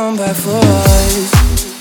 come back for us.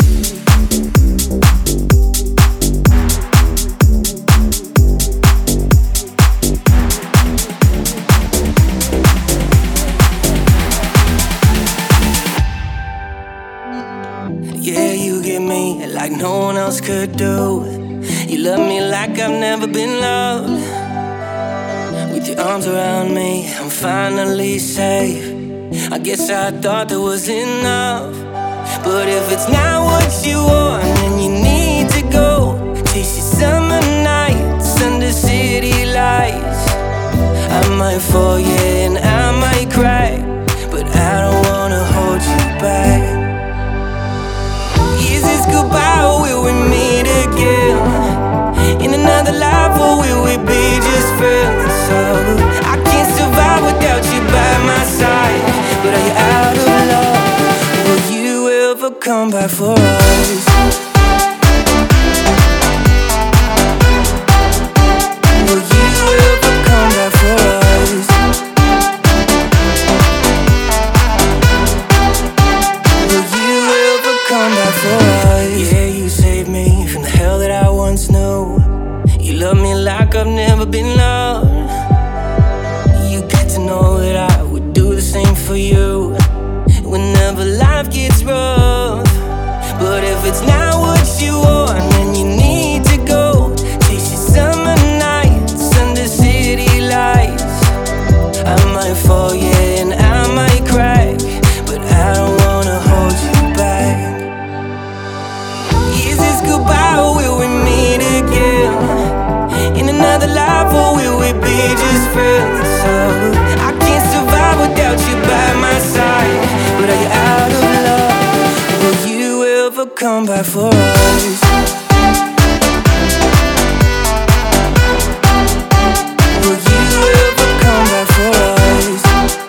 Yeah, you get me like no one else could do. You love me like I've never been loved. With your arms around me, I'm finally safe. I guess I thought that was enough. But if it's not what you want, then you need to go. Chase your summer nights under city lights. I might fall, yeah, and I might cry, but I don't wanna hold you back. Is this goodbye or will we meet again? In another life or will we be just friends? So I can't survive without you by my side. But are you out of love? Will you ever come back for us? Will you ever come back for us? Will you ever come back for us? Yeah, you saved me from the hell that I once knew. You love me like I've never been loved. You get to know that I would do the same for you whenever life gets rough. But if it's not what you want, then you need to go. Chase your summer nights under city lights. I might fall, yeah, and I might cry, but I don't wanna hold you back. Is this goodbye or will we meet again? In another life or will we be just friends? So I can't survive without you by my side. But are you out of love? Will you ever come back for us? Will you ever come back for us?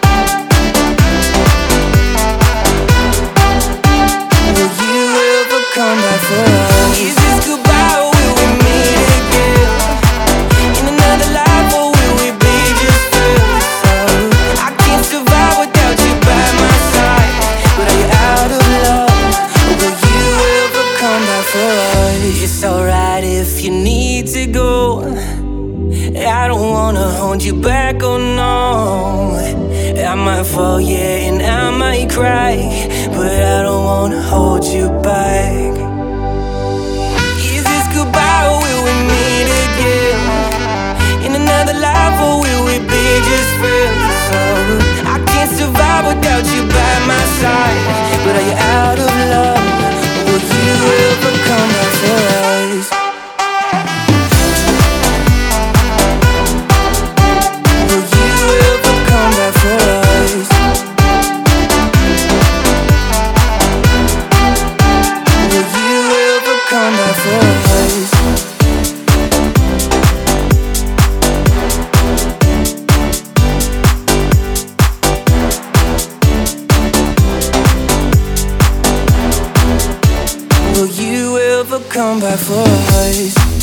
Will you ever come back for us? Is this goodbye or will we meet again? In another life or will we be just friends? So I can't survive without you by my side. But are you out of love? Or will you ever come back for us? It's alright if you need to go. I don't wanna hold you back, oh no. I might fall, yeah, and I might cry, but I don't wanna hold you back. Is this goodbye or will we meet again? In another life or will we be just friends? So I can't survive without you by my side. But are you out of love? Will you ever come back for us? Will you ever come back for us? Will you ever come back for us? Will you ever come back for us?